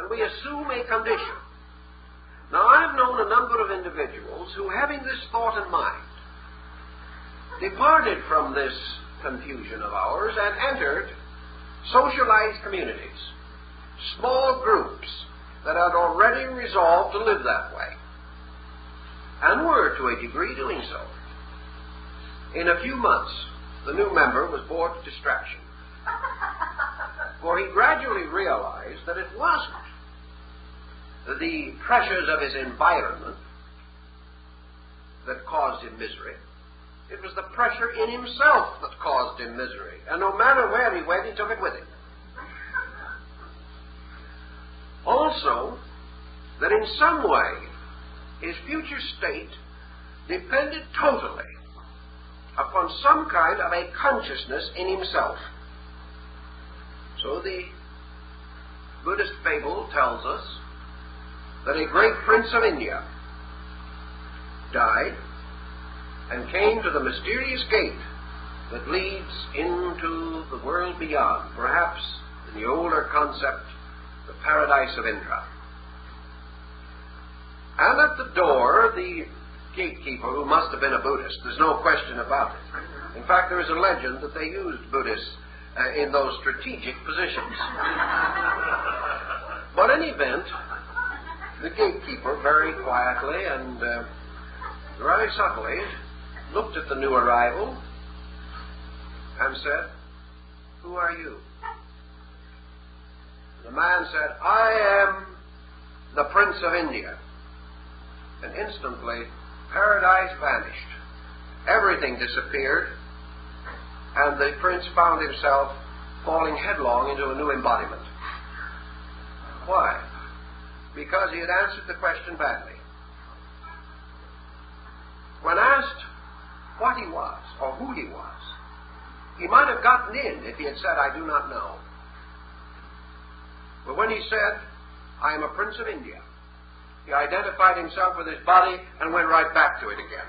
that we assume a condition. Now, I've known a number of individuals who, having this thought in mind, departed from this confusion of ours and entered socialized communities, small groups that had already resolved to live that way, and were, to a degree, doing so. In a few months, the new member was bored to distraction, for he gradually realized that it wasn't the pressures of his environment that caused him misery. It was the pressure in himself that caused him misery. And no matter where he went, he took it with him. Also, that in some way, his future state depended totally upon some kind of a consciousness in himself. So the Buddhist fable tells us that a great prince of India died and came to the mysterious gate that leads into the world beyond, perhaps in the older concept, the paradise of Indra. And at the door, the gatekeeper, who must have been a Buddhist, there's no question about it. In fact, there is a legend that they used Buddhists in those strategic positions. But in any event, the gatekeeper very quietly and very subtly looked at the new arrival and said, "Who are you?" The man said, "I am the Prince of India." And instantly, paradise vanished. Everything disappeared, and the prince found himself falling headlong into a new embodiment. Why? Because he had answered the question badly. When asked what he was or who he was, he might have gotten in if he had said, "I do not know." But when he said, "I am a Prince of India," he identified himself with his body and went right back to it again.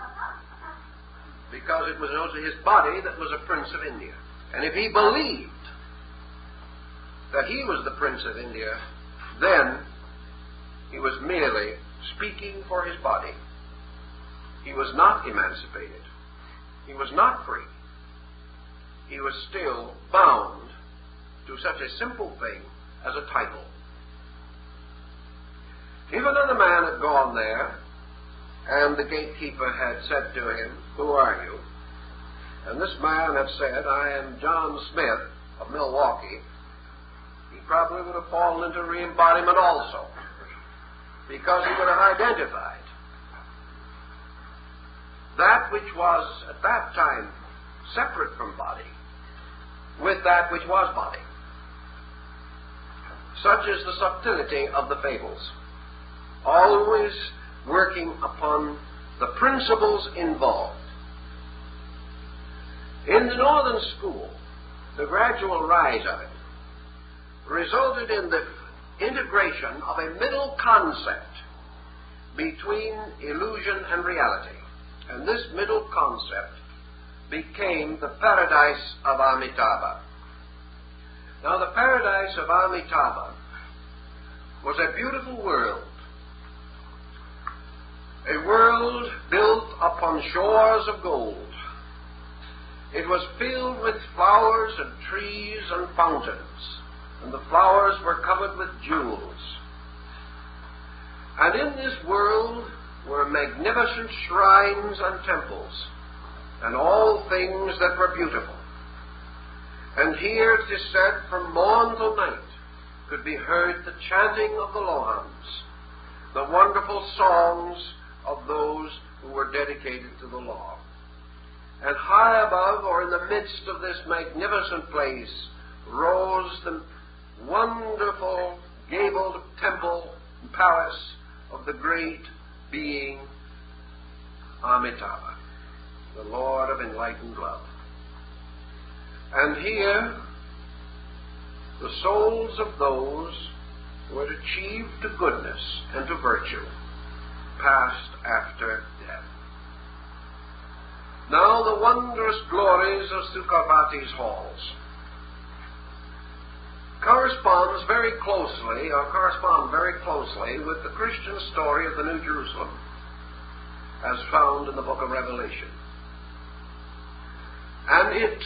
Because it was also his body that was a Prince of India. And if he believed that he was the Prince of India, then he was merely speaking for his body. He was not emancipated. He was not free. He was still bound to such a simple thing as a title. If another man had gone there, and the gatekeeper had said to him, "Who are you?" and this man had said, "I am John Smith of Milwaukee," he probably would have fallen into re-embodiment also, because he would have identified that which was at that time separate from body with that which was body. Such is the subtlety of the fables, always working upon the principles involved. In the Northern School, the gradual rise of it resulted in the integration of a middle concept between illusion and reality. And this middle concept became the paradise of Amitabha. Now, the paradise of Amitabha was a beautiful world. A world built upon shores of gold. It was filled with flowers and trees and fountains, and the flowers were covered with jewels. And in this world were magnificent shrines and temples, and all things that were beautiful. And here, it is said, from morn till night could be heard the chanting of the Lohans, the wonderful songs of those who were dedicated to the law. And high above, or in the midst of this magnificent place, rose the wonderful gabled temple and palace of the great being Amitabha, the Lord of enlightened love. And here, the souls of those who had achieved to goodness and to virtue passed after death. Now the wondrous glories of Sukhavati's halls correspond very closely with the Christian story of the New Jerusalem as found in the book of Revelation. And it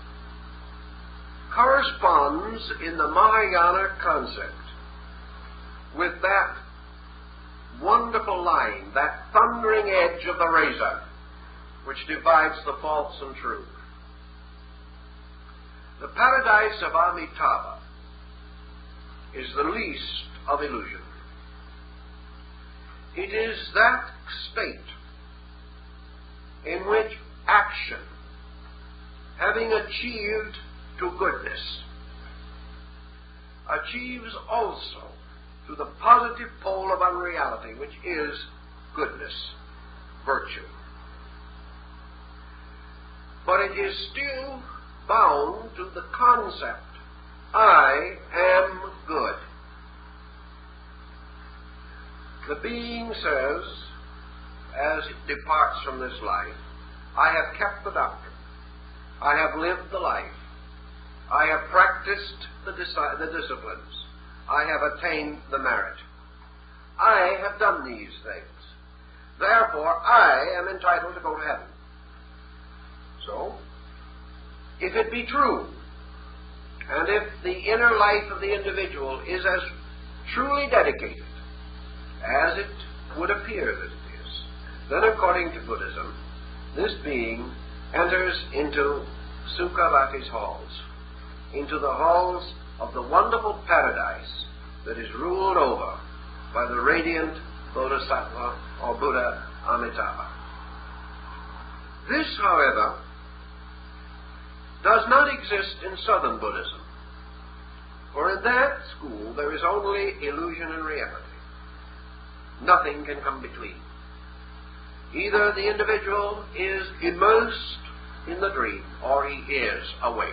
corresponds in the Mahayana concept with that wonderful line, that thundering edge of the razor which divides the false and true. The paradise of Amitabha is the least of illusion. It is that state in which action, having achieved to goodness, achieves also to the positive pole of unreality, which is goodness, virtue. But it is still bound to the concept, I am good. The being says, as it departs from this life, I have kept the doctrine. I have lived the life. I have practiced the disciplines. I have attained the merit. I have done these things. Therefore, I am entitled to go to heaven. So, if it be true, and if the inner life of the individual is as truly dedicated as it would appear that it is, then according to Buddhism, this being enters into Sukhavati's halls, into the halls of the wonderful paradise that is ruled over by the radiant Bodhisattva or Buddha Amitabha. This, however, does not exist in Southern Buddhism, for in that school there is only illusion and reality. Nothing can come between. Either the individual is immersed in the dream or he is awake.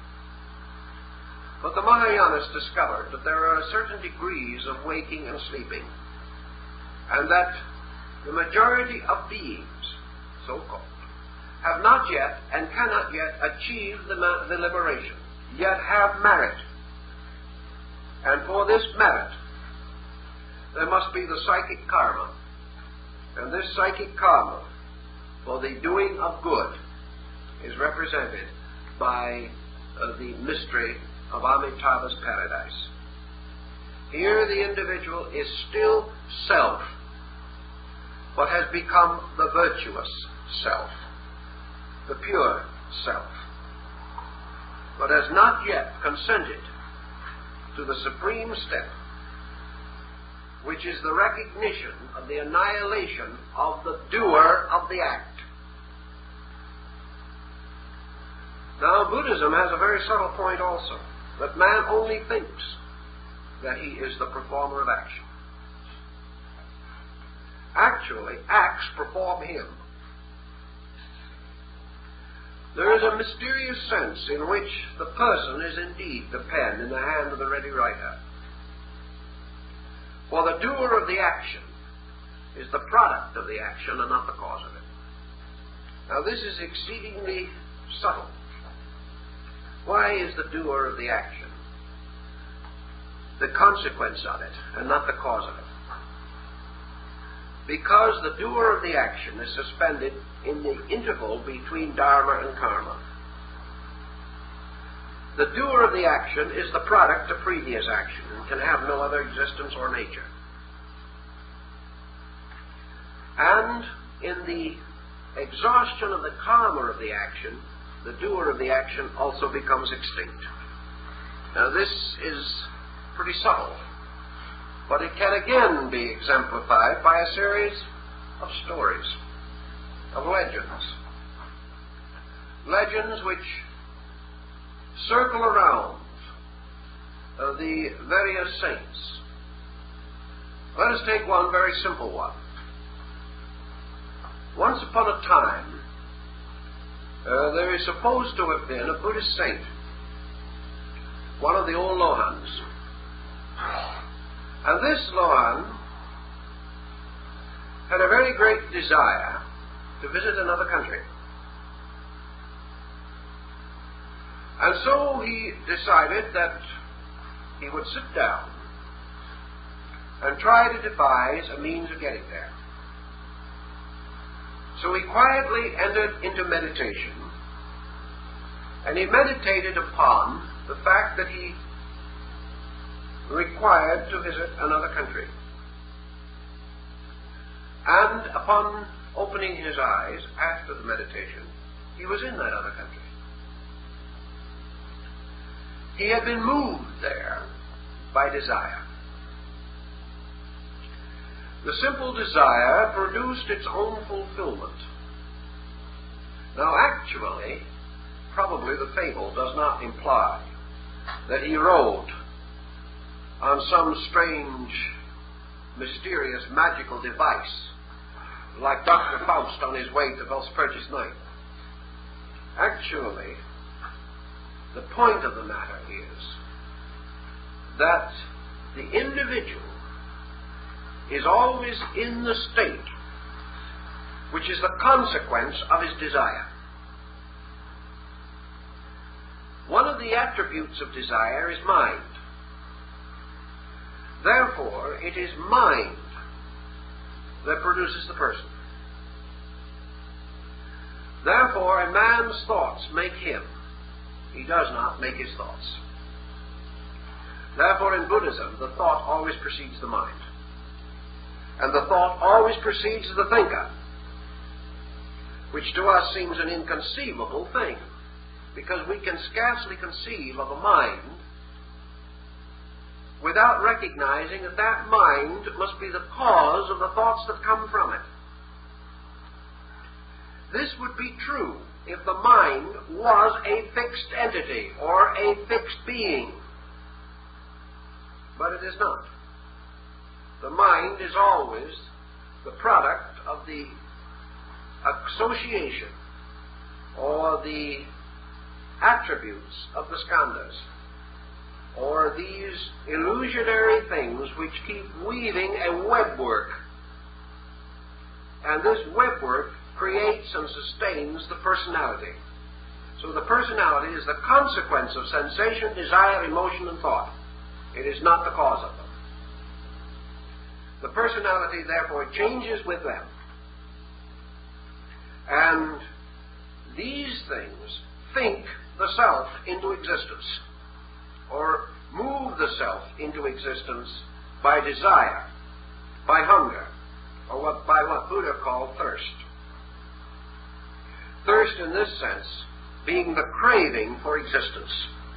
But the Mahayanas discovered that there are certain degrees of waking and sleeping, and that the majority of beings, so-called, have not yet and cannot yet achieve the liberation, yet have merit. And for this merit, there must be the psychic karma. And this psychic karma, for the doing of good, is represented by the mystery of Amitabha's paradise. Here the individual is still self, but has become the virtuous self, the pure self, but has not yet consented to the supreme step, which is the recognition of the annihilation of the doer of the act. Now, Buddhism has a very subtle point also, that man only thinks that he is the performer of action. Actually, acts perform him. There is a mysterious sense in which the person is indeed the pen in the hand of the ready writer. For the doer of the action is the product of the action and not the cause of it. Now, this is exceedingly subtle. Why is the doer of the action the consequence of it and not the cause of it? Because the doer of the action is suspended in the interval between dharma and karma. The doer of the action is the product of previous action and can have no other existence or nature. And in the exhaustion of the karma of the action, the doer of the action also becomes extinct. Now, this is pretty subtle, but it can again be exemplified by a series of stories, of legends. Legends which circle around the various saints. Let us take one very simple one. Once upon a time, there is supposed to have been a Buddhist saint, one of the old Lohans. And this Lohan had a very great desire to visit another country. And so he decided that he would sit down and try to devise a means of getting there. So he quietly entered into meditation, and he meditated upon the fact that he required to visit another country. And upon opening his eyes after the meditation, he was in that other country. He had been moved there by desire. The simple desire produced its own fulfillment. Now, actually, probably the fable does not imply that he rode on some strange, mysterious, magical device, like Dr. Faust on his way to Valpurgis Night. Actually, the point of the matter is that the individual is always in the state which is the consequence of his desire. One of the attributes of desire is mind. Therefore, it is mind that produces the person. Therefore, a man's thoughts make him. He does not make his thoughts. Therefore, in Buddhism, the thought always precedes the mind. And the thought always precedes the thinker, which to us seems an inconceivable thing, because we can scarcely conceive of a mind without recognizing that that mind must be the cause of the thoughts that come from it. This would be true if the mind was a fixed entity or a fixed being. But it is not. The mind is always the product of the association or the attributes of the skandhas, or these illusionary things which keep weaving a webwork. And this webwork creates and sustains the personality. So the personality is the consequence of sensation, desire, emotion, and thought. It is not the cause of them. The personality, therefore, changes with them. And these things think the self into existence, or move the self into existence by desire, by hunger, or by what Buddha called thirst. Thirst in this sense being the craving for existence.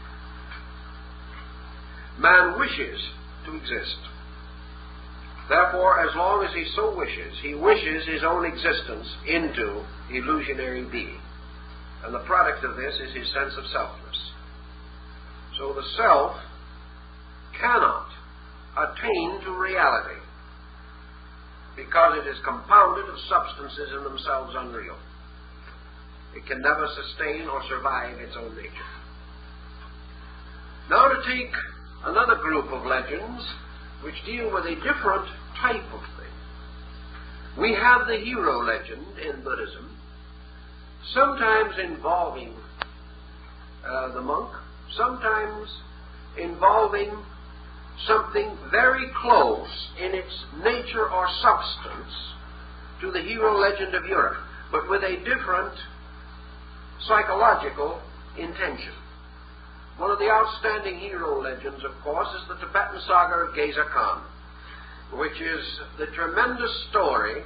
Man wishes to exist. Therefore, as long as he so wishes, he wishes his own existence into illusionary being. And the product of this is his sense of selfness. So the self cannot attain to reality because it is compounded of substances in themselves unreal. It can never sustain or survive its own nature. Now to take another group of legends which deal with a different type of thing. We have the hero legend in Buddhism, sometimes involving the monk, sometimes involving something very close in its nature or substance to the hero legend of Europe, but with a different psychological intention. One of the outstanding hero legends, of course, is the Tibetan saga of Geza Khan, which is the tremendous story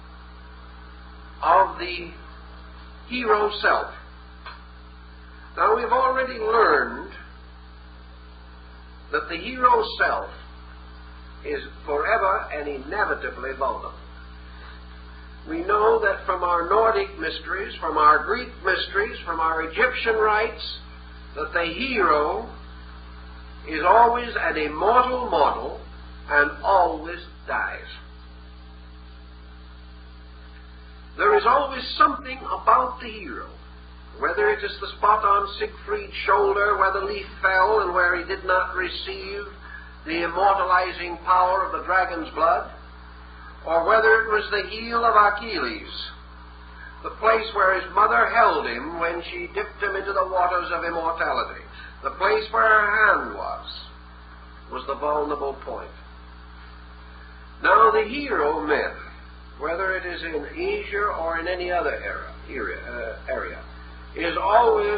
of the hero self. Now, we've already learned that the hero self is forever and inevitably vulnerable. We know that from our Nordic mysteries, from our Greek mysteries, from our Egyptian rites, that the hero is always an immortal mortal and always dies. There is always something about the hero, whether it is the spot on Siegfried's shoulder where the leaf fell and where he did not receive the immortalizing power of the dragon's blood, or whether it was the heel of Achilles, the place where his mother held him when she dipped him into the waters of immortality, the place where her hand was, was the vulnerable point. Now, the hero myth, whether it is in Asia or in any other area, is always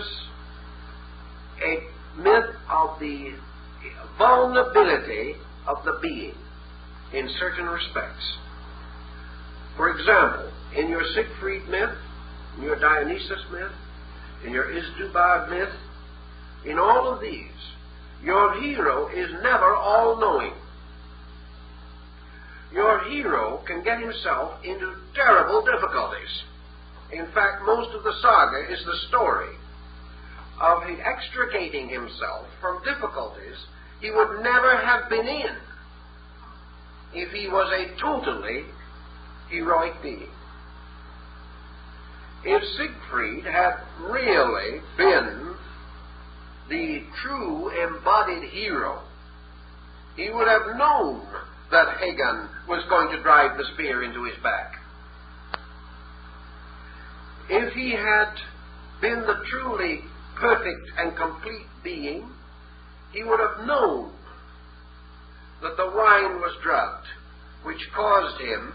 a myth of the vulnerability of the being in certain respects. For example, in your Siegfried myth, in your Dionysus myth, in your Isdubad myth, in all of these, your hero is never all-knowing. Your hero can get himself into terrible difficulties. In fact, most of the saga is the story of him extricating himself from difficulties he would never have been in if he was a totally heroic being. If Siegfried had really been the true embodied hero, he would have known that Hagan was going to drive the spear into his back. If he had been the truly perfect and complete being, he would have known that the wine was drugged, which caused him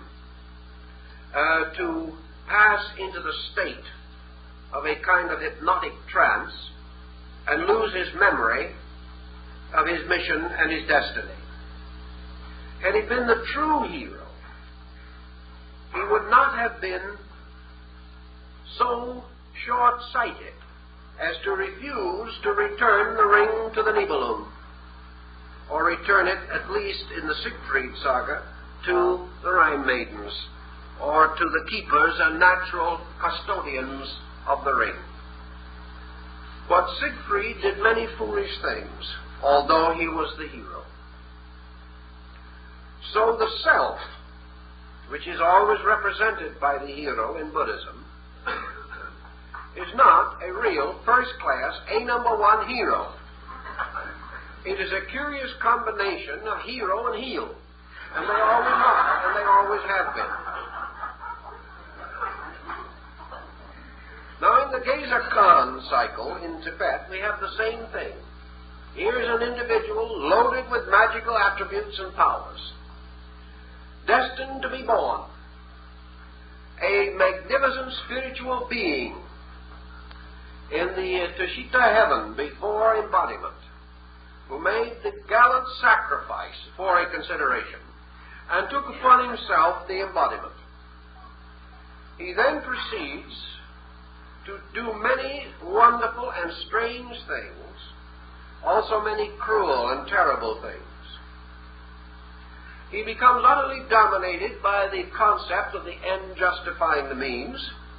to pass into the state of a kind of hypnotic trance and lose his memory of his mission and his destiny. Had he been the true hero, he would not have been so short-sighted as to refuse to return the ring to the Nibelung, or return it, at least in the Siegfried saga, to the Rhine maidens, or to the keepers and natural custodians of the ring. But Siegfried did many foolish things, although he was the hero. So the self, which is always represented by the hero in Buddhism, is not a real first-class, number one hero. It is a curious combination of hero and heel, and they always are, and they always have been. Now, in the Geza Khan cycle in Tibet, we have the same thing. Here is an individual loaded with magical attributes and powers, destined to be born, a magnificent spiritual being in the Tushita heaven before embodiment, who made the gallant sacrifice for a consideration and took upon himself the embodiment. He then proceeds to do many wonderful and strange things, also many cruel and terrible things. He becomes utterly dominated by the concept of the end justifying the means,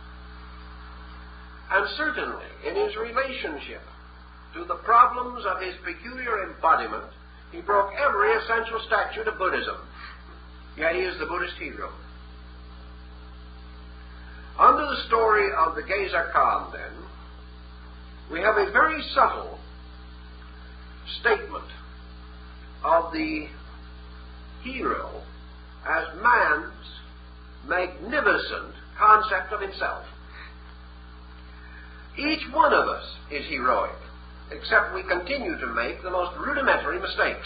and certainly in his relationship to the problems of his peculiar embodiment, he broke every essential statute of Buddhism. Yet he is the Buddhist hero. Under the story of the Geza Khan, then, we have a very subtle statement of the hero as man's magnificent concept of himself. Each one of us is heroic, except we continue to make the most rudimentary mistakes.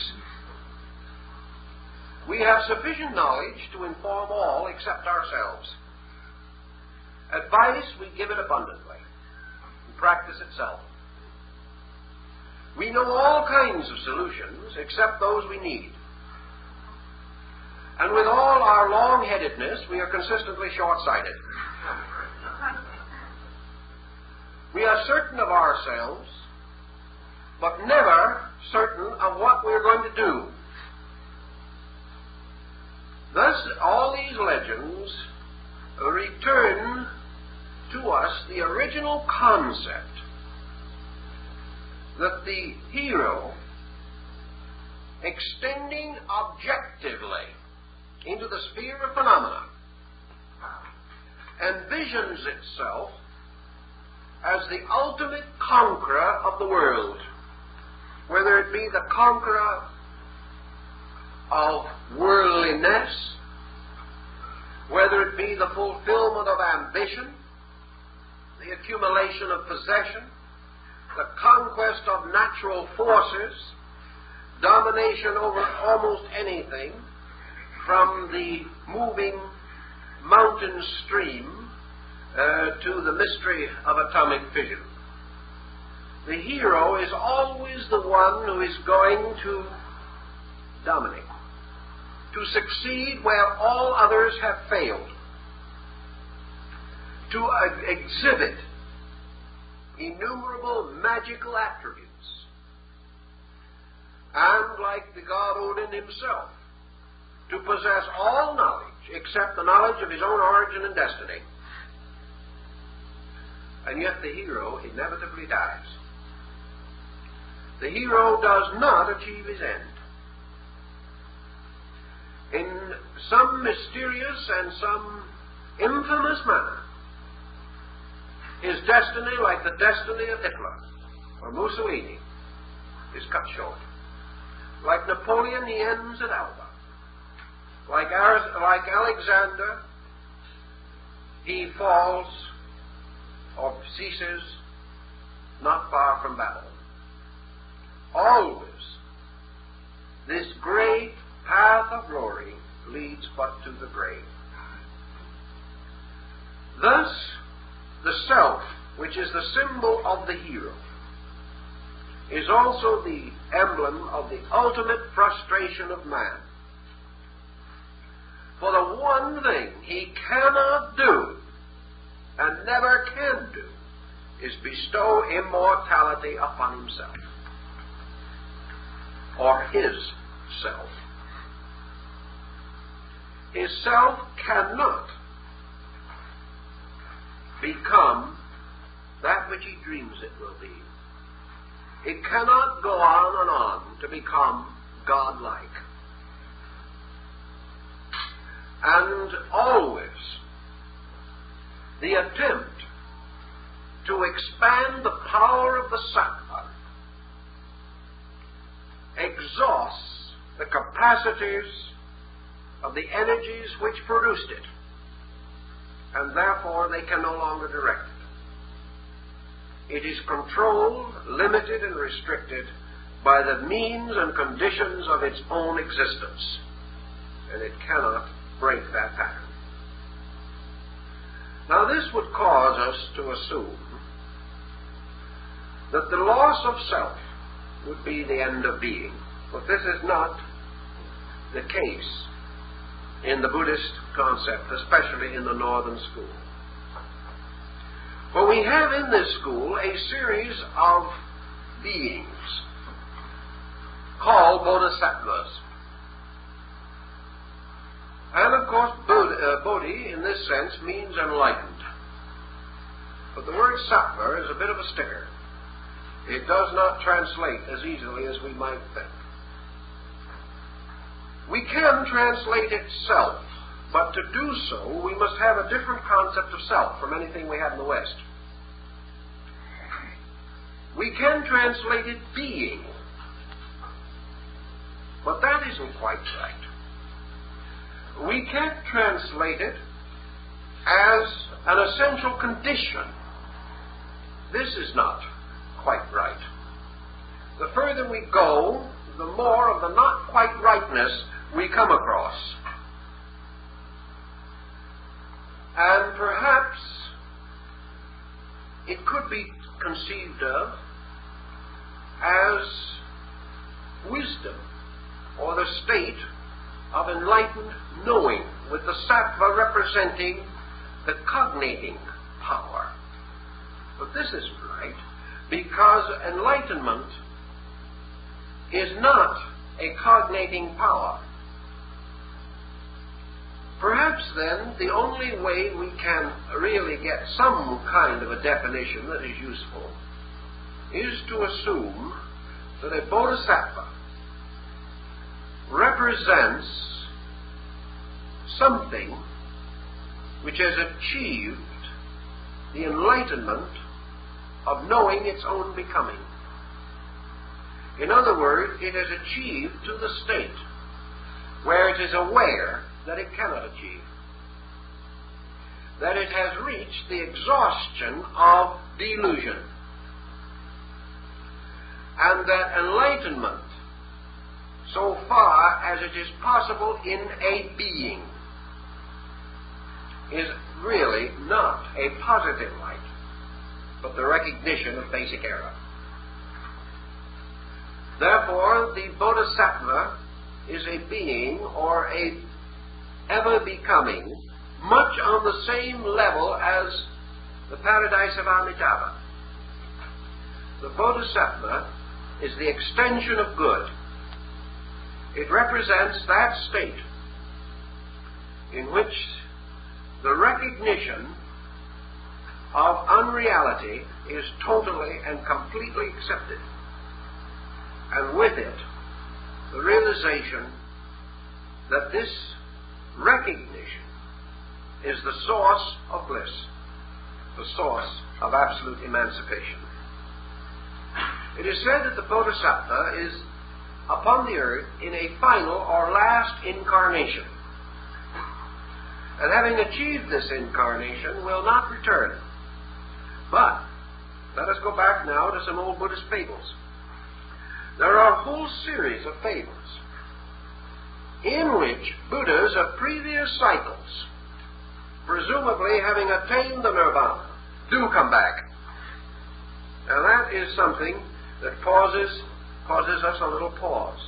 We have sufficient knowledge to inform all except ourselves. Advice, we give it abundantly. We practice itself. We know all kinds of solutions except those we need. And with all our long-headedness, we are consistently short-sighted. We are certain of ourselves, but never certain of what we're going to do. Thus, all these legends return to us the original concept that the hero, extending objectively into the sphere of phenomena, envisions itself as the ultimate conqueror of the world, whether it be the conqueror of worldliness, whether it be the fulfillment of ambition, the accumulation of possession, the conquest of natural forces, domination over almost anything, from the moving mountain stream to the mystery of atomic fission. The hero is always the one who is going to dominate, to succeed where all others have failed, to exhibit innumerable magical attributes, and, like the god Odin himself, to possess all knowledge except the knowledge of his own origin and destiny. And yet the hero inevitably dies. The hero does not achieve his end. In some mysterious and some infamous manner, his destiny, like the destiny of Hitler or Mussolini, is cut short. Like Napoleon, he ends at Alba. Like Alexander, he falls or ceases not far from Babylon. Always, this great path of glory leads but to the grave. Thus, the self, which is the symbol of the hero, is also the emblem of the ultimate frustration of man. For the one thing he cannot do, and never can do, is bestow immortality upon himself, or his self. His self cannot become that which he dreams it will be. It cannot go on and on to become godlike. And always the attempt to expand the power of the sattva exhausts the capacities of the energies which produced it, and therefore they can no longer direct it. It is controlled, limited, and restricted by the means and conditions of its own existence, and it cannot break that pattern. Now, this would cause us to assume that the loss of self would be the end of being, but this is not the case in the Buddhist concept, especially in the Northern School. For we have in this school a series of beings called bodhisattvas. And of course, bodhi in this sense means enlightened. But the word sattva is a bit of a sticker. It does not translate as easily as we might think. We can translate it self, but to do so, we must have a different concept of self from anything we have in the West. We can translate it being, but that isn't quite right. We can't translate it as an essential condition. This is not quite right. The further we go, the more of the not quite rightness we come across. And perhaps it could be conceived of as wisdom, or the state of enlightened knowing, with the sattva representing the cognating power. But this isn't right, because enlightenment is not a cognating power. Perhaps then the only way we can really get some kind of a definition that is useful is to assume that a bodhisattva represents something which has achieved the enlightenment of knowing its own becoming. In other words, it has achieved to the state where it is aware that it cannot achieve, that it has reached the exhaustion of delusion, and that enlightenment so far as it is possible in a being, is really not a positive light, but the recognition of basic error. Therefore, the Bodhisattva is a being or a ever becoming much on the same level as the paradise of Amitabha. The Bodhisattva is the extension of good. It represents that state in which the recognition of unreality is totally and completely accepted, and with it the realization that this recognition is the source of bliss, the source of absolute emancipation. It is said that the Bodhisattva is upon the earth in a final or last incarnation, and having achieved this incarnation will not return. But let us go back now to some old Buddhist fables. There are a whole series of fables in which Buddhas of previous cycles, presumably having attained the nirvana, do come back. Now that is something that causes us a little pause.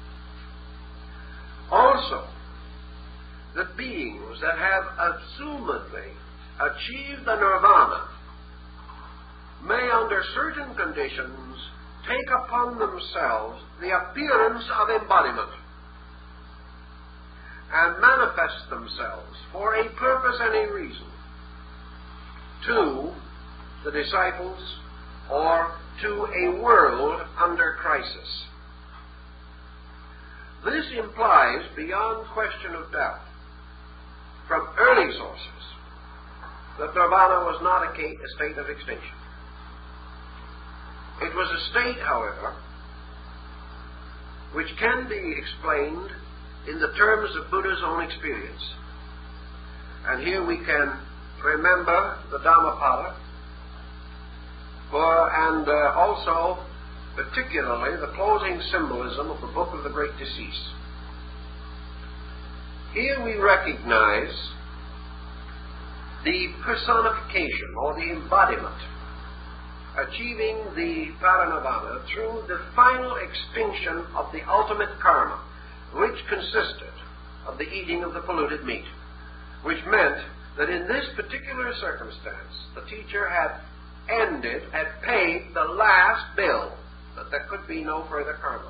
Also, that beings that have assumedly achieved the nirvana may, under certain conditions, take upon themselves the appearance of embodiment and manifest themselves for a purpose and a reason to the disciples or to a world under crisis. This implies, beyond question of doubt, from early sources, that nirvana was not a state of extinction. It was a state, however, which can be explained in the terms of Buddha's own experience. And here we can remember the Dhammapada, and also particularly the closing symbolism of the Book of the Great Decease. Here we recognize the personification or the embodiment achieving the parinirvana through the final extinction of the ultimate karma, which consisted of the eating of the polluted meat, which meant that in this particular circumstance the teacher had paid the last bill, that there could be no further karma.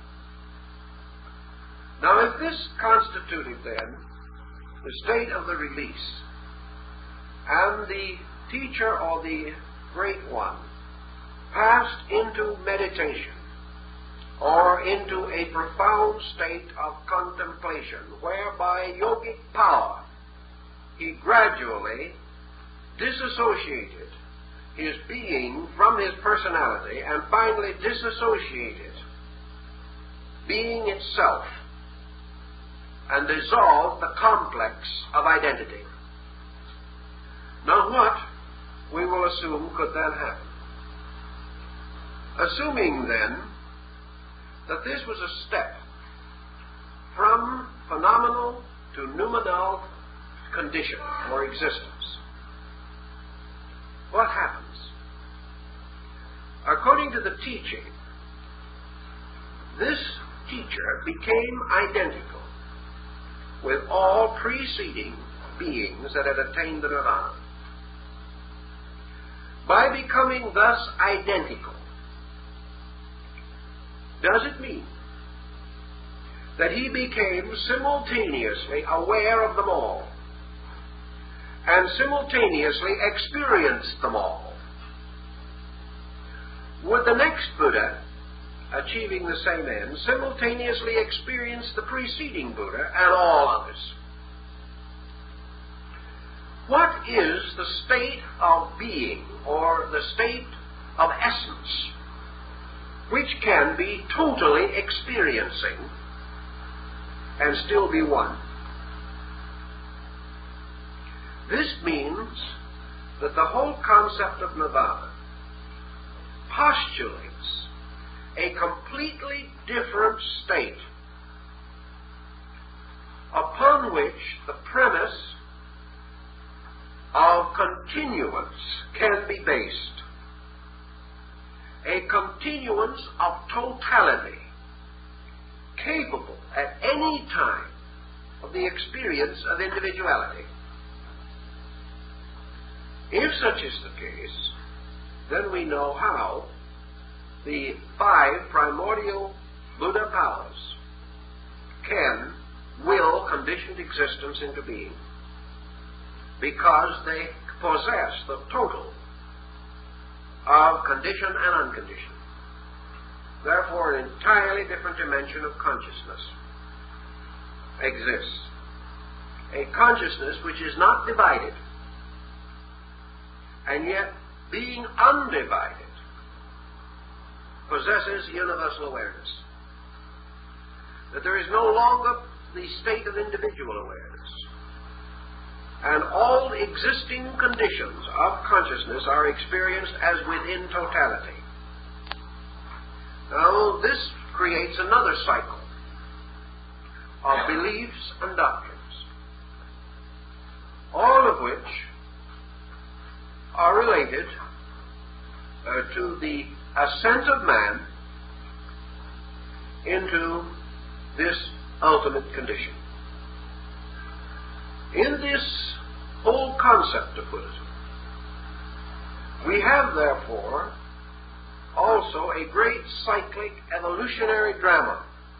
Now, if this constituted then the state of the release, and the teacher or the Great One passed into meditation or into a profound state of contemplation, whereby yogic power, he gradually disassociated his being from his personality and finally disassociated being itself and dissolved the complex of identity. Now what, we will assume, could then happen? Assuming then that this was a step from phenomenal to noumenal condition or existence, what happens? According to the teaching, this teacher became identical with all preceding beings that had attained the nirvana. By becoming thus identical, does it mean that he became simultaneously aware of them all and simultaneously experienced them all? Would the next Buddha, achieving the same end, simultaneously experience the preceding Buddha and all others? What is the state of being, or the state of essence, which can be totally experiencing and still be one? This means that the whole concept of nirvana postulates a completely different state upon which the premise of continuance can be based. A continuance of totality, capable at any time of the experience of individuality. If such is the case, then we know how the 5 primordial Buddha powers can will conditioned existence into being, because they possess the total of condition and unconditioned. Therefore, an entirely different dimension of consciousness exists. A consciousness which is not divided, and yet, being undivided, possesses universal awareness. That there is no longer the state of individual awareness, and all existing conditions of consciousness are experienced as within totality. Now, this creates another cycle of beliefs and doctrines, all of which are related to the ascent of man into this ultimate condition. In this whole concept of Buddhism, we have, therefore, also a great cyclic evolutionary drama.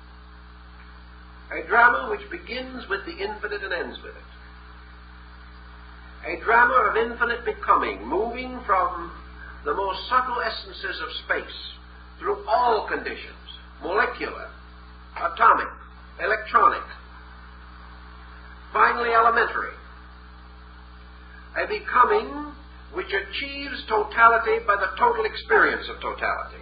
A drama which begins with the infinite and ends with it. A drama of infinite becoming, moving from the most subtle essences of space through all conditions, molecular, atomic, electronic, finally elementary. A becoming which achieves totality by the total experience of totality,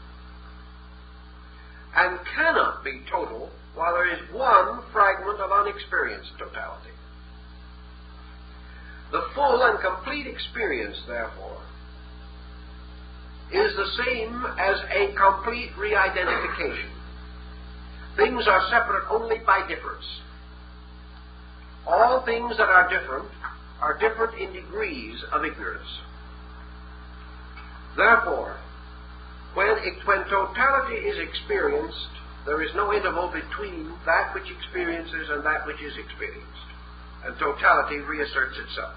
and cannot be total while there is one fragment of unexperienced totality. The full and complete experience, therefore, is the same as a complete re-identification. Things are separate only by difference. All things that are different in degrees of ignorance. Therefore, when totality is experienced, there is no interval between that which experiences and that which is experienced, and totality reasserts itself.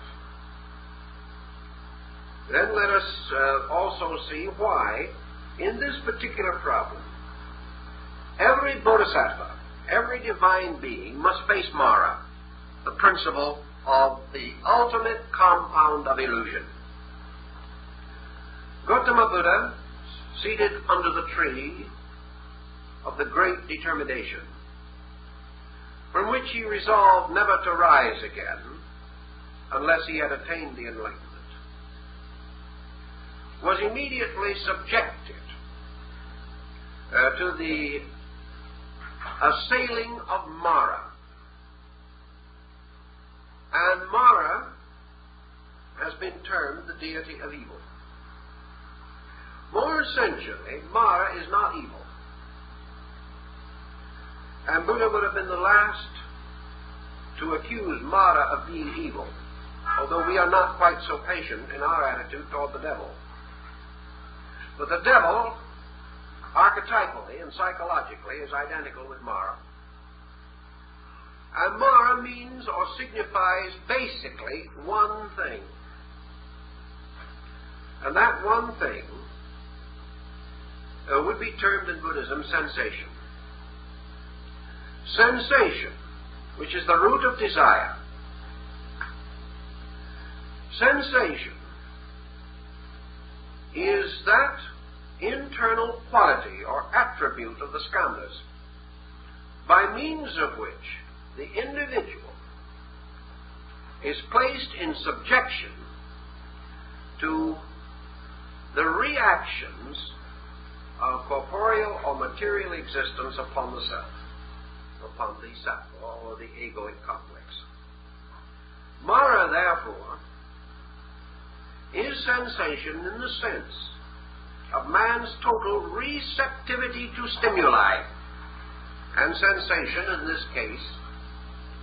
Then let us also see why, in this particular problem, every bodhisattva, every divine being must face Mara, the principle of the ultimate compound of illusion. Gautama Buddha, seated under the tree of the great determination, from which he resolved never to rise again unless he had attained the enlightenment, was immediately subjected to the assailing of Mara. And Mara has been termed the deity of evil. More essentially, Mara is not evil. And Buddha would have been the last to accuse Mara of being evil, although we are not quite so patient in our attitude toward the devil. But the devil, archetypally and psychologically, is identical with Mara. And Mara means or signifies basically one thing. And that one thing would be termed in Buddhism sensation. Sensation, which is the root of desire. Sensation is that internal quality or attribute of the skandhas by means of which the individual is placed in subjection to the reactions of corporeal or material existence upon the self, upon the sattva or the egoic complex. Mara, therefore, is sensation in the sense of man's total receptivity to stimuli, and sensation in this case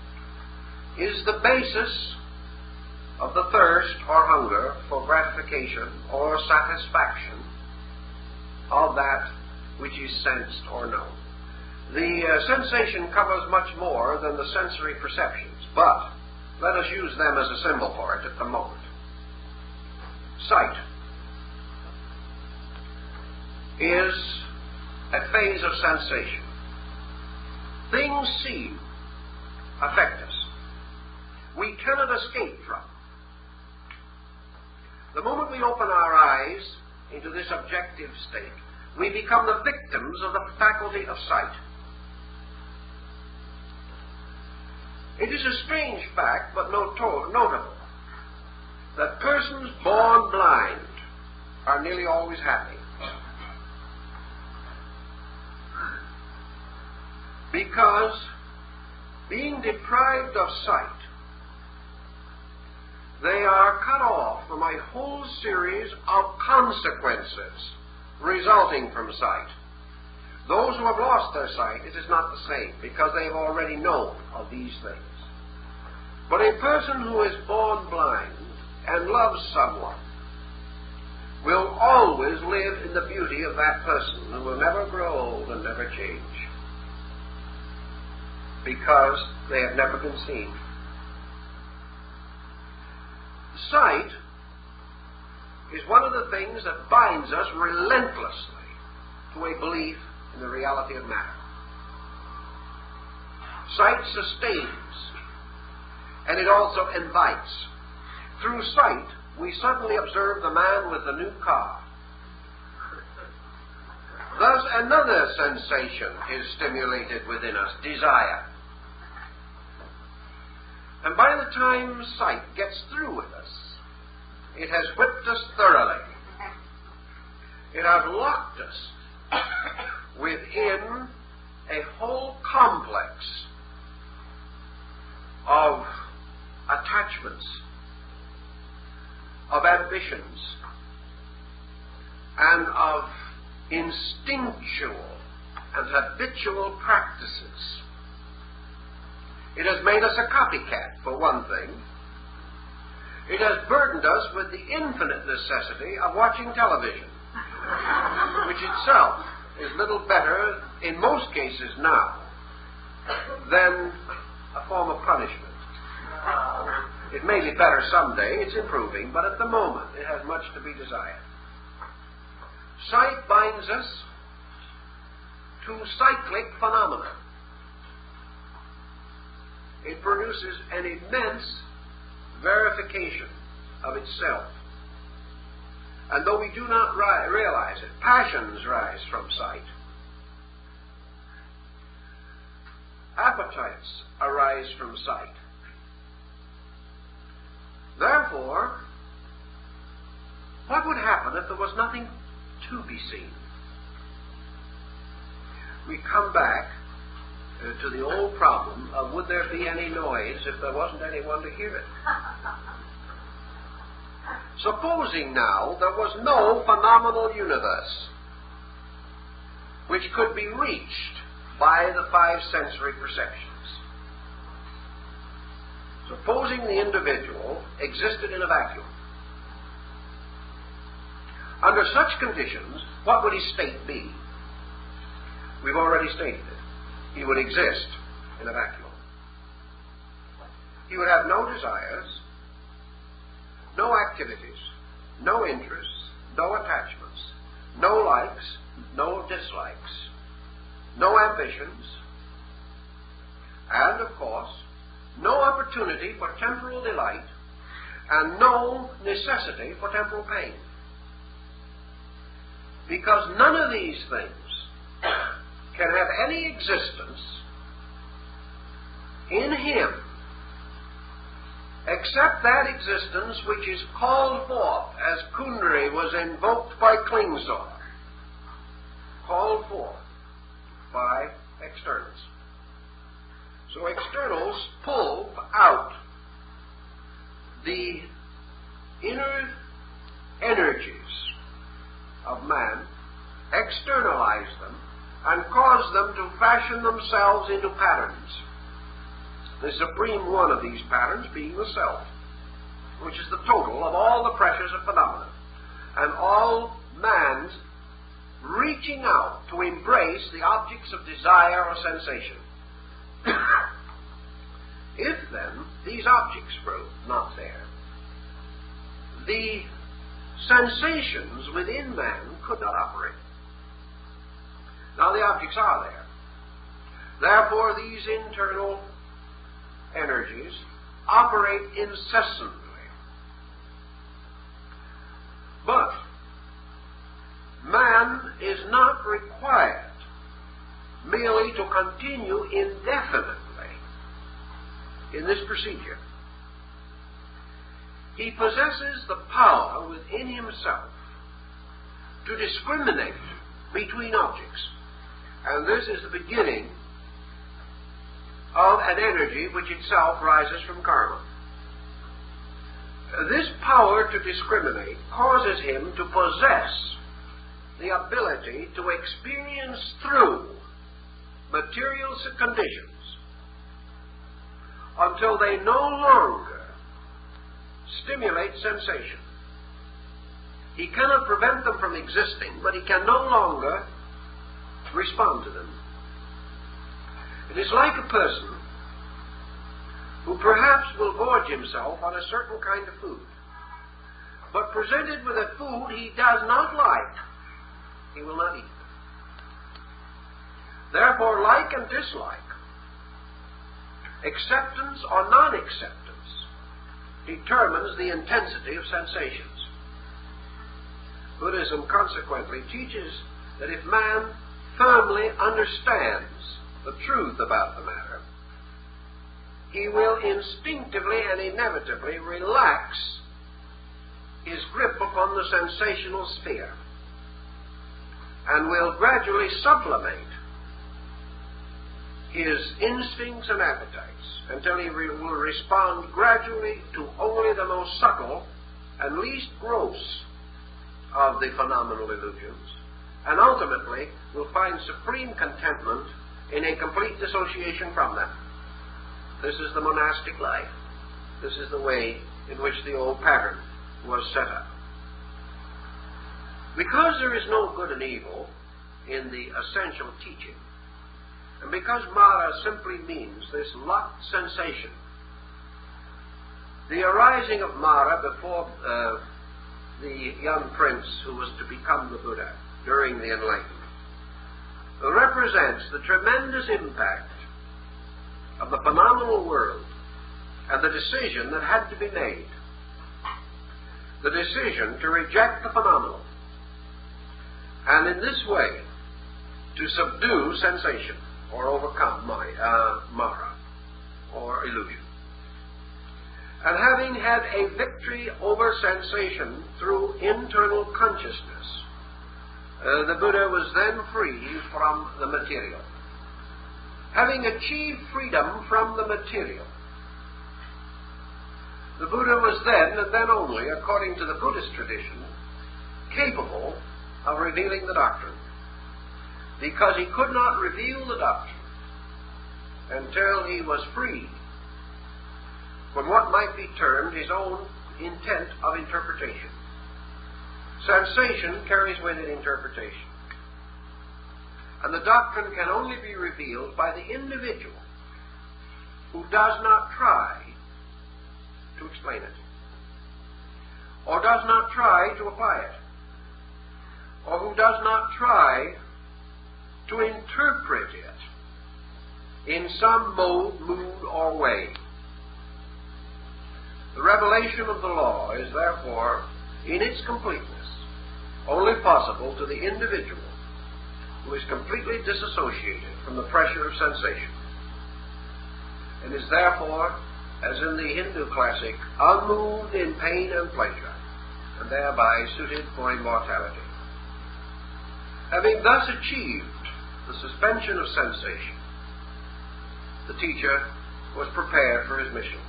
is the basis of the thirst or hunger for gratification or satisfaction of that which is sensed or known. The sensation covers much more than the sensory perceptions, but let us use them as a symbol for it at the moment. Sight is a phase of sensation. Things seen affect us. We cannot escape from. The moment we open our eyes into this objective state, we become the victims of the faculty of sight. It is a strange fact, but notable, that persons born blind are nearly always happy. Because being deprived of sight, they are cut off from a whole series of consequences resulting from sight. Those who have lost their sight, it is not the same, because they have already known of these things. But a person who is born blind and loves someone will always live in the beauty of that person, and will never grow old and never change, because they have never been seen. Sight is one of the things that binds us relentlessly to a belief in the reality of matter. Sight sustains, and it also invites. Through sight, we suddenly observe the man with the new car. Thus, another sensation is stimulated within us, desire. And by the time sight gets through with us, it has whipped us thoroughly. It has locked us within a whole complex of attachments, of ambitions, and of instinctual and habitual practices. It has made us a copycat, for one thing. It has burdened us with the infinite necessity of watching television, which itself is little better, in most cases now, than a form of punishment. It may be better someday, it's improving, but at the moment it has much to be desired. Sight binds us to cyclic phenomena. It produces an immense verification of itself. And though we do not realize it, passions rise from sight. Appetites arise from sight. Therefore, what would happen if there was nothing to be seen? We come back to the old problem of would there be any noise if there wasn't anyone to hear it? Supposing now there was no phenomenal universe which could be reached by the five sensory perceptions. Supposing the individual existed in a vacuum. Under such conditions, what would his state be? We've already stated it. He would exist in a vacuum. He would have no desires, no activities, no interests, no attachments, no likes, no dislikes, no ambitions, and, of course, no opportunity for temporal delight, and no necessity for temporal pain. Because none of these things can have any existence in him except that existence which is called forth, as Kundry was invoked by Klingsor, called forth by externals. So externals pull out the inner energies of man, externalize them, and cause them to fashion themselves into patterns. the supreme one of these patterns being the self, which is the total of all the pressures of phenomena, and all man's reaching out to embrace the objects of desire or sensation. If, then, these objects were not there, the sensations within man could not operate. Now the objects are there. Therefore, these internal energies operate incessantly. But man is not required merely to continue indefinitely in this procedure. He possesses the power within himself to discriminate between objects. And this is the beginning of an energy which itself rises from karma. This power to discriminate causes him to possess the ability to experience through material conditions until they no longer stimulate sensation. He cannot prevent them from existing, but he can no longer respond to them. It is like a person who perhaps will gorge himself on a certain kind of food, but presented with a food he does not like, he will not eat. Therefore, like and dislike, acceptance or non-acceptance, determines the intensity of sensations. Buddhism consequently teaches that if man firmly understands the truth about the matter, he will instinctively and inevitably relax his grip upon the sensational sphere and will gradually sublimate his instincts and appetites until he will respond gradually to only the most subtle and least gross of the phenomenal illusions, and ultimately will find supreme contentment in a complete dissociation from them. This is the monastic life. This is the way in which the old pattern was set up. Because there is no good and evil in the essential teaching, and because Mara simply means this locked sensation, the arising of Mara before the young prince who was to become the Buddha during the Enlightenment represents the tremendous impact of the phenomenal world and the decision that had to be made. The decision to reject the phenomenal and in this way to subdue sensation or overcome Mara or illusion. And having had a victory over sensation through internal consciousness, the Buddha was then free from the material. Having achieved freedom from the material, the Buddha was then, and then only, according to the Buddhist tradition, capable of revealing the doctrine, because he could not reveal the doctrine until he was freed from what might be termed his own intent of interpretation. Sensation carries with it interpretation. And the doctrine can only be revealed by the individual who does not try to explain it, or does not try to apply it, or who does not try to interpret it in some mode, mood, or way. The revelation of the law is therefore, in its completeness, only possible to the individual who is completely disassociated from the pressure of sensation, and is therefore, as in the Hindu classic, unmoved in pain and pleasure, and thereby suited for immortality. Having thus achieved the suspension of sensation, the teacher was prepared for his mission.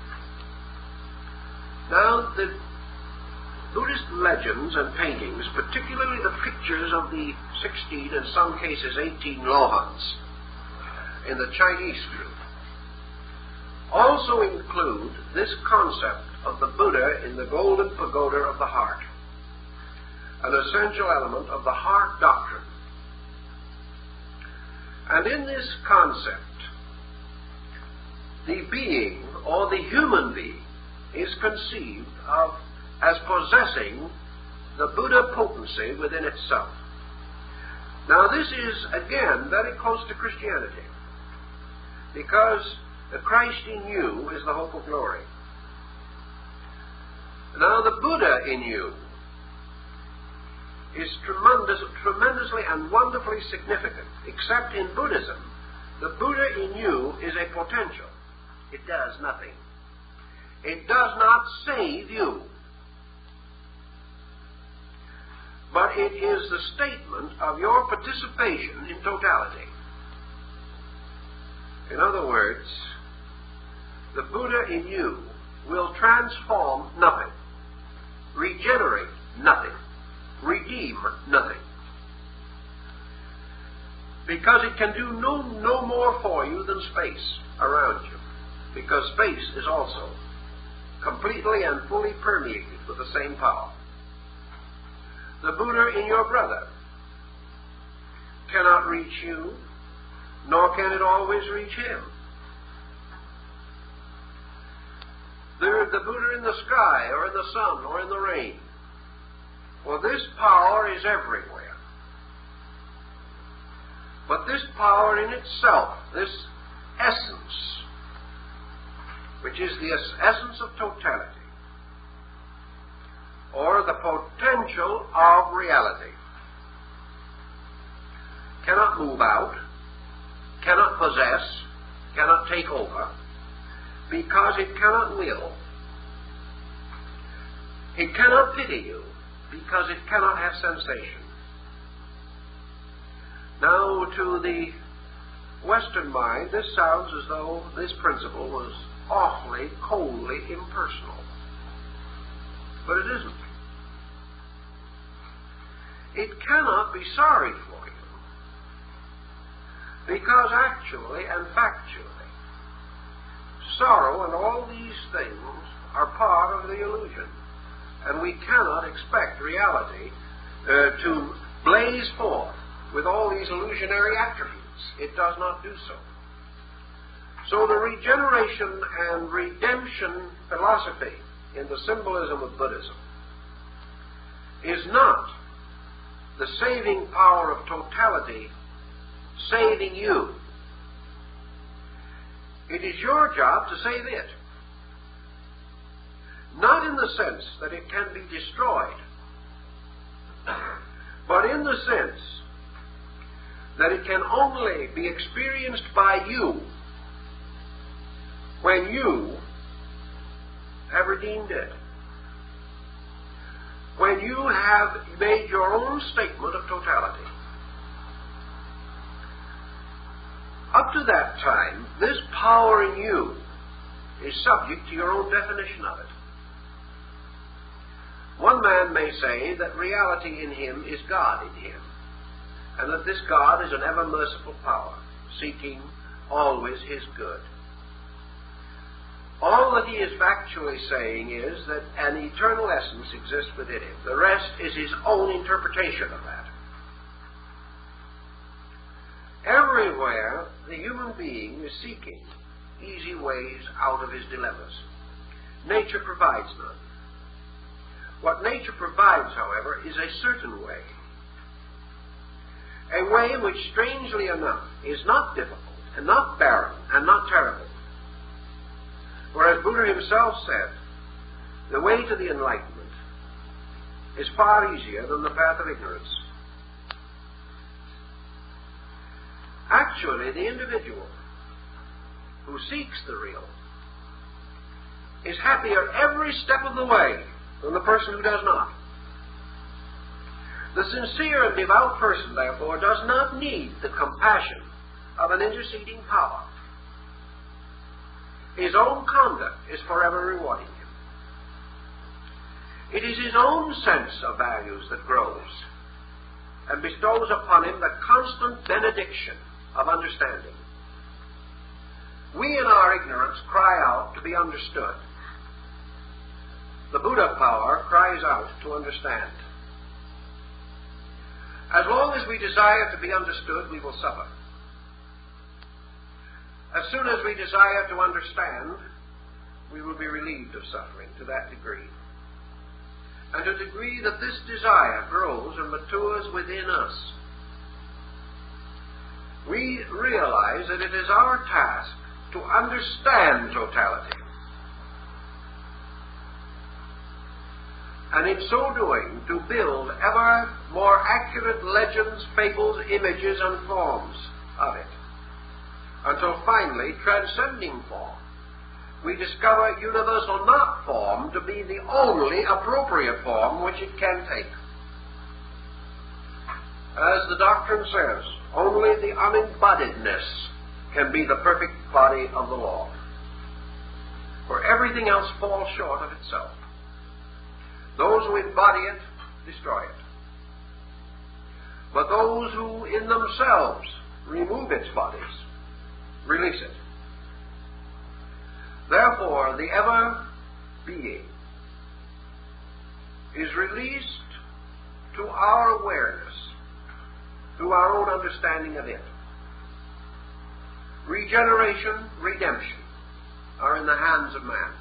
Now, the Buddhist legends and paintings, particularly the pictures of the 16, in some cases 18 Lohans in the Chinese group, also include this concept of the Buddha in the golden pagoda of the heart, an essential element of the heart doctrine. And in this concept, the being, or the human being, is conceived of as possessing the Buddha potency within itself. Now this is, again, very close to Christianity, because the Christ in you is the hope of glory. Now the Buddha in you is tremendously and wonderfully significant, except in Buddhism, the Buddha in you is a potential. It does nothing. It does not save you. But it is the statement of your participation in totality. In other words, the Buddha in you will transform nothing, regenerate nothing, redeem nothing. Because it can do no more for you than space around you. Because space is also completely and fully permeated with the same power. The Buddha in your brother cannot reach you, nor can it always reach him. The Buddha in the sky, or in the sun, or in the rain. Well, this power is everywhere. But this power in itself, this essence, which is the essence of totality, or the potential of reality, cannot move out, cannot possess, cannot take over, because it cannot will. It cannot pity you, because it cannot have sensation. Now, to the Western mind, this sounds as though this principle was awfully, coldly impersonal. But it isn't. It cannot be sorry for you, because actually and factually, sorrow and all these things are part of the illusion, and we cannot expect reality to blaze forth with all these illusionary attributes. It does not do so. So the regeneration and redemption philosophy in the symbolism of Buddhism is not the saving power of totality saving you. It is your job to save it. Not in the sense that it can be destroyed, but in the sense that it can only be experienced by you when you have redeemed it. When you have made your own statement of totality. Up to that time, this power in you is subject to your own definition of it. One man may say that reality in him is God in him, and that this God is an ever-merciful power, seeking always his good. All that he is factually saying is that an eternal essence exists within him. The rest is his own interpretation of that. Everywhere, the human being is seeking easy ways out of his dilemmas. Nature provides none. What nature provides, however, is a certain way. A way which, strangely enough, is not difficult, and not barren, and not terrible. Whereas Buddha himself said, the way to the enlightenment is far easier than the path of ignorance. Actually, the individual who seeks the real is happier every step of the way than the person who does not. The sincere and devout person, therefore, does not need the compassion of an interceding power. His own conduct is forever rewarding him. It is his own sense of values that grows and bestows upon him the constant benediction of understanding. We in our ignorance cry out to be understood. The Buddha power cries out to understand. As long as we desire to be understood, we will suffer. As soon as we desire to understand, we will be relieved of suffering to that degree. And to the degree that this desire grows and matures within us, we realize that it is our task to understand totality. And in so doing, to build ever more accurate legends, fables, images, and forms of it, until finally, transcending form, we discover universal not form to be the only appropriate form which it can take. As the doctrine says, only the unembodiedness can be the perfect body of the law, for everything else falls short of itself. Those who embody it destroy it. But those who in themselves remove its bodies release it. Therefore, the ever-being is released to our awareness through our own understanding of it. Regeneration, redemption are in the hands of man.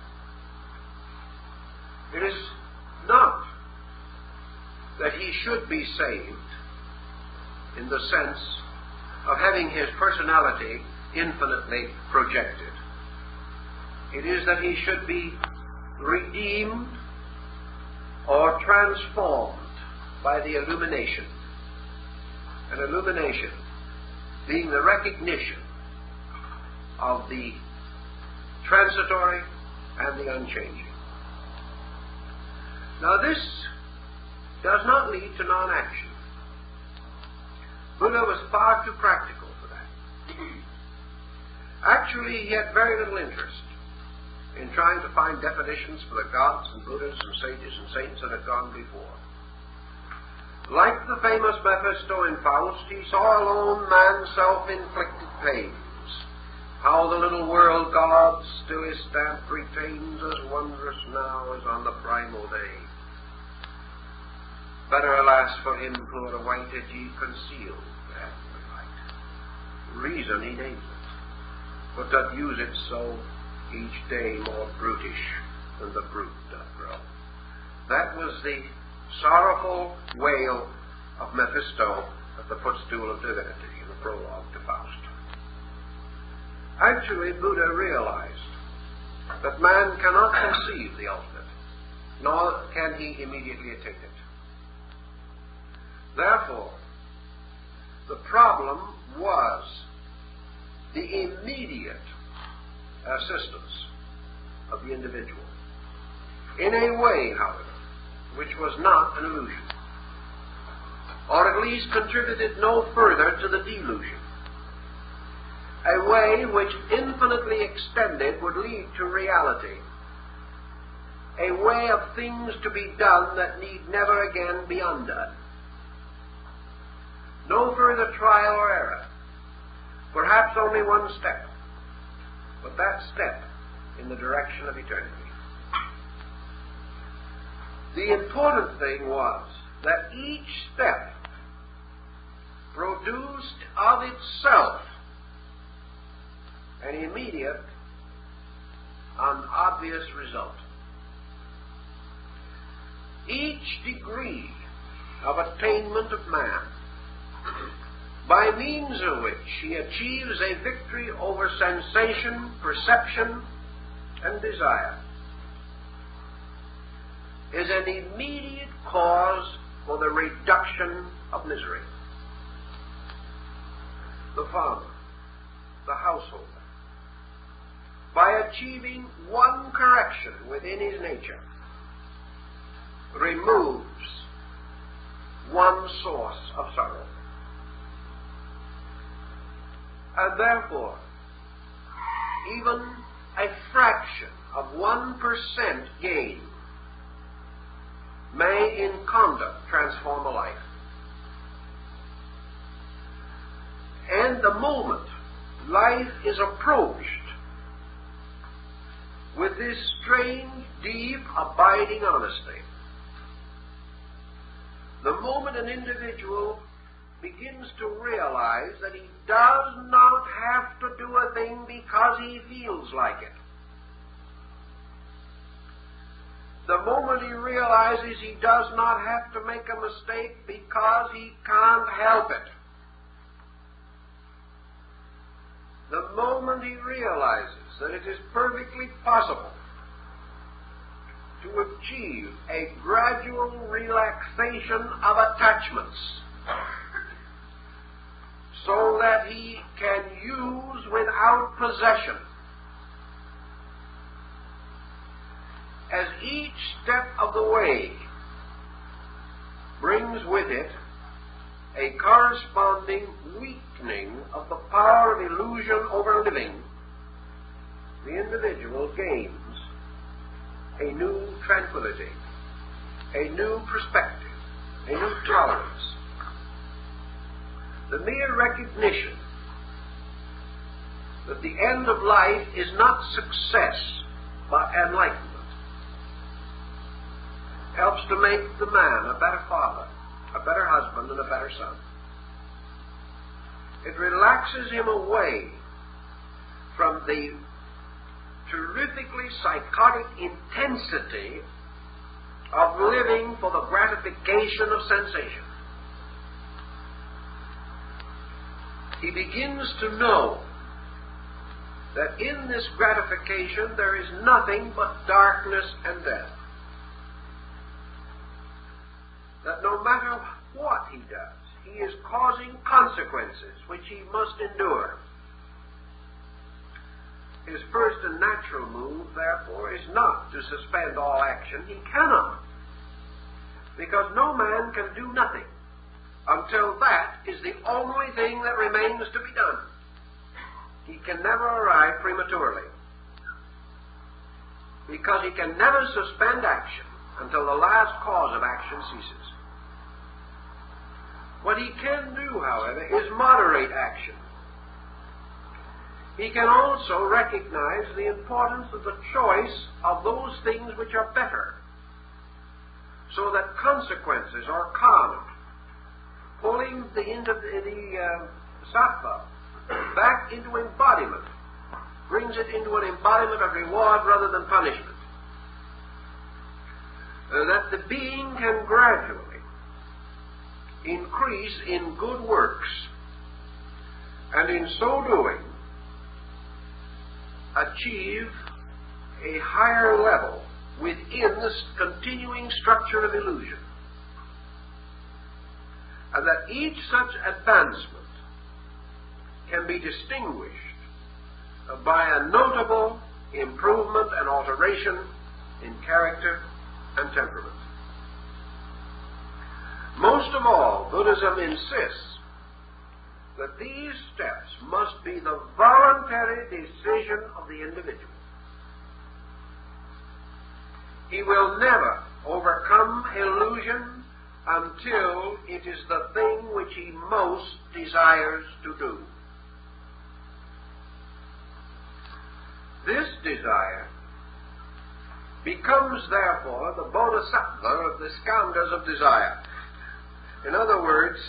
It is not that he should be saved in the sense of having his personality infinitely projected. It is that he should be redeemed or transformed by the illumination. An illumination being the recognition of the transitory and the unchanging. Now this does not lead to non-action. Buddha was far too practical for that. Actually, he had very little interest in trying to find definitions for the gods and Buddhas and sages and saints that had gone before. Like the famous Mephisto in Faust, he saw alone man's self-inflicted pains, how the little world God still his stamp retains, as wondrous now as on the primal day. Better, alas, for him poor white that ye conceal that the light. Reason he names it, but doth use it so each day more brutish than the brute doth grow. That was the sorrowful wail of Mephisto at the footstool of divinity in the prologue to Faust. Actually, Buddha realized that man cannot conceive the ultimate, nor can he immediately attain it. Therefore, the problem was the immediate assistance of the individual, in a way, however, which was not an illusion, or at least contributed no further to the delusion. A way which, infinitely extended, would lead to reality. A way of things to be done that need never again be undone. No further trial or error. Perhaps only one step, but that step in the direction of eternity. The important thing was that each step produced of itself an immediate and obvious result. Each degree of attainment of man, by means of which he achieves a victory over sensation, perception, and desire, is an immediate cause for the reduction of misery. The farmer, the householder, by achieving one correction within his nature, removes one source of sorrow. And therefore, even a fraction of 1% gain may in conduct transform a life. And the moment life is approached with this strange, deep, abiding honesty. The moment an individual begins to realize that he does not have to do a thing because he feels like it, the moment he realizes he does not have to make a mistake because he can't help it, the moment he realizes that it is perfectly possible to achieve a gradual relaxation of attachments so that he can use without possession, as each step of the way brings with it a corresponding weakening of the power of illusion over living, the individual gains a new tranquility, a new perspective, a new tolerance. The mere recognition that the end of life is not success but enlightenment helps to make the man a better father, a better husband, and a better son. It relaxes him away from the terrifically psychotic intensity of living for the gratification of sensation. He begins to know that in this gratification there is nothing but darkness and death. That no matter what he does, he is causing consequences which he must endure. His first and natural move, therefore, is not to suspend all action. He cannot, because no man can do nothing until that is the only thing that remains to be done. He can never arrive prematurely, because he can never suspend action until the last cause of action ceases. What he can do, however, is moderate action. He can also recognize the importance of the choice of those things which are better, so that consequences are calm, pulling the sattva back into embodiment, brings it into an embodiment of reward rather than punishment. That the being can gradually increase in good works, and in so doing achieve a higher level within this continuing structure of illusion, and that each such advancement can be distinguished by a notable improvement and alteration in character and temperament. Most of all, Buddhism insists that these steps must be the voluntary decision of the individual. He will never overcome illusion until it is the thing which he most desires to do. This desire becomes, therefore, the bodhisattva of the skandhas of desire. In other words,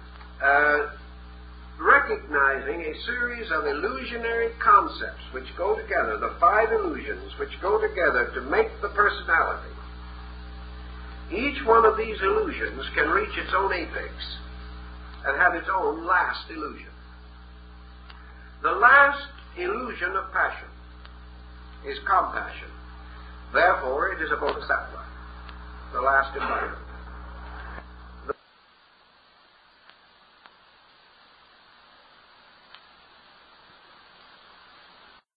recognizing a series of illusionary concepts which go together, the 5 illusions which go together to make the personality. Each one of these illusions can reach its own apex and have its own last illusion. The last illusion of passion is compassion. Therefore, it is a bodhisattva, the last embodiment.